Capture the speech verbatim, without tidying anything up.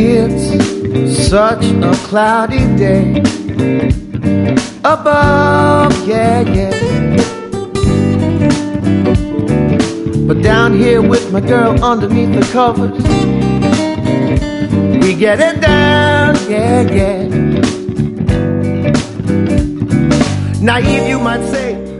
It's such a cloudy day above, yeah, yeah. But down here with my girl underneath the covers, we get it down, yeah, yeah. Naive, you might say,